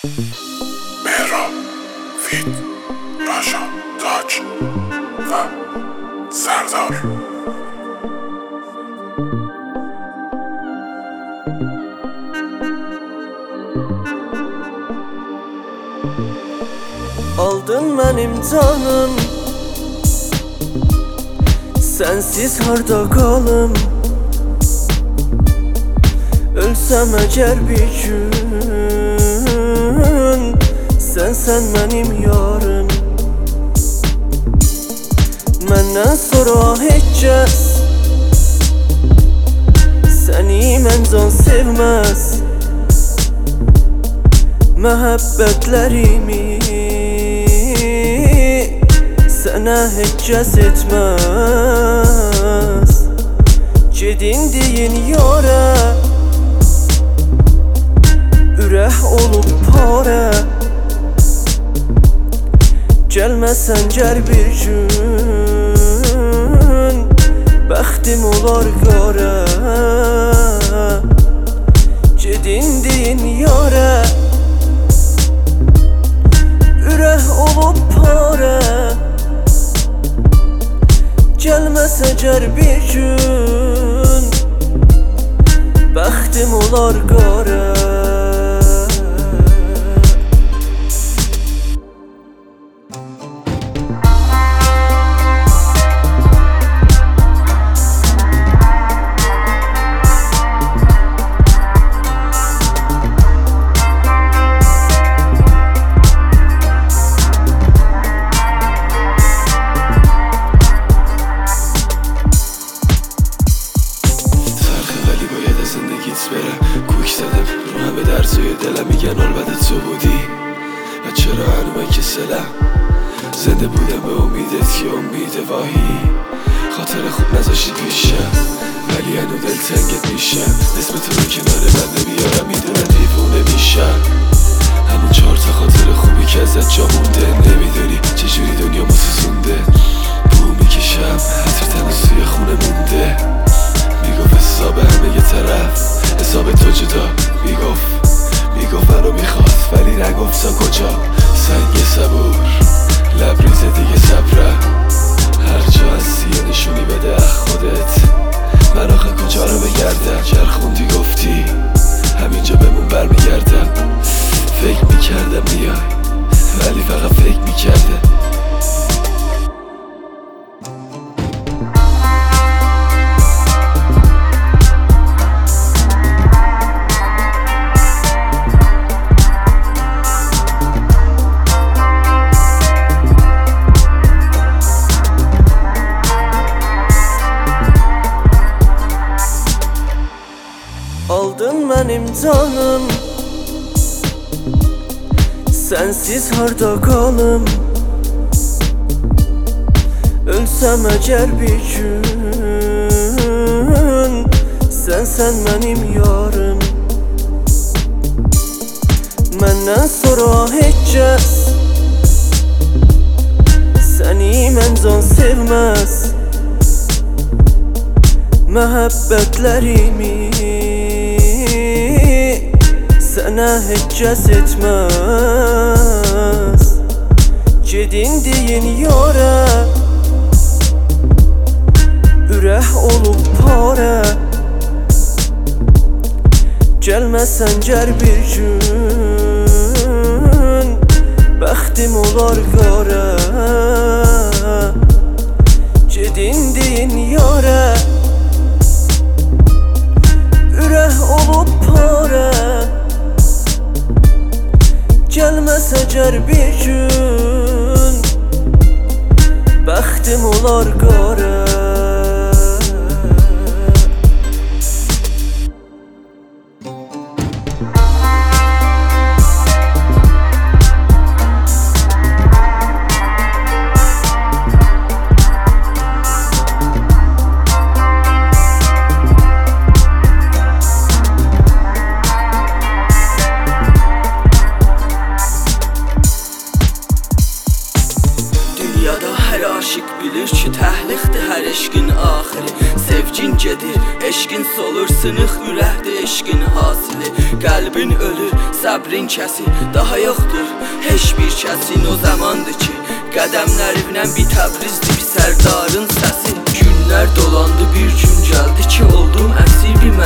مهراب، فید، پاشا، تاج و سردار. Aldın benim canım, sensiz harda kalım. Ölsem eğer bir gün, sen benim yarım. Menden sonra hiç kes seni mencan sevmez. Məhəbbətlərimi sənə heç kəs etməz. Gedin deyin yara, ürək olub para. Gəlməsən gəl bir gün, bəxtim olar qara. Gedin deyin yara, ürək olub para. Gəlməsə gəl bir gün, bəxtim olar qara. کوک زدم رو همه درسای دلم، میگن البته تو بودی و چرا هنومه که سلم زنده بودم به امیدت که امید واهی خاطر خوب نذاشتی پیشم، ولی هنو دلتنگت میشم. اسم تو رو کنار من نمیارم، میدونم دیوونه میشم. همون 4 تا خاطر خوبی که ازت جا مونده، نمیدونی چجوری دنیا مو سوزونده. بو میکشم حتی تنو سوی خونه مونده، میگفت حساب همه یه طرف، حساب تو جدا. میگفت منو میخواد ولی نگفت تا کجا. سنگ صبور لبریز دیگه صبره، هر جا هستی یه نشونی بده اخ خودت. من آخه کجا رو بگردم؟ چرخوندی گفتی همینجا بمون برمیگردم. فکر میکردم میای ولی فقط فکر میکردم. Aldın benim canım, sensiz harda kalım. Ölsem eğer bir gün, sen benim yarım. Menden sonra hiç kes seni mencan sevmez. Məhəbbətlərimi sənə heç kəs etməz. Gedin deyin yara, ürək olub para. Gəlməsən gəl bir gün, bəxtim olar qara. Gedin deyin yara, ürək olub para. Gəlməsə gəl bir gün, bəxtim olar qara. Dünyada hər aşiq bilir ki, təhliqdir. eşqin hasili. Qəlbin ölür, səbrin kəsir, daha yoxdur heç bir kəsin. O zamandır ki qədəmlərimlə bir Təbrizdir bir sərdarın səsi. Günlər dolandı, bir gün gəldi ki oldum əsir bir